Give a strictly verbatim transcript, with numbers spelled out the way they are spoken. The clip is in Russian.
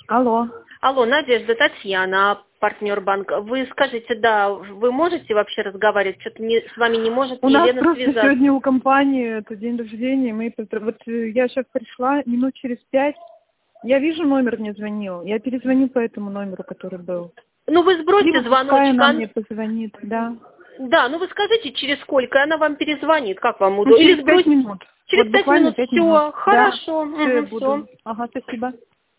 Алло. Алло, Надежда, Татьяна, партнер банка. Вы скажите, да, вы можете вообще разговаривать? Что-то не, с вами не может У Елена нас просто связаться. сегодня у компании это день рождения. Мы потр- вот э, я сейчас пришла минут через пять. Я вижу, номер мне звонил. Я перезвоню по этому номеру, который был. Ну, вы сбросьте Либо пускай звоночек. она он- мне позвонит, да. Да, ну вы скажите, через сколько, и она вам перезвонит, как вам Ну, удобно. через Или пять сбросьте. минут. Через Вот пять буквально минут, пять минут. все, Да, хорошо, все, я угу, все. буду. Ага, спасибо.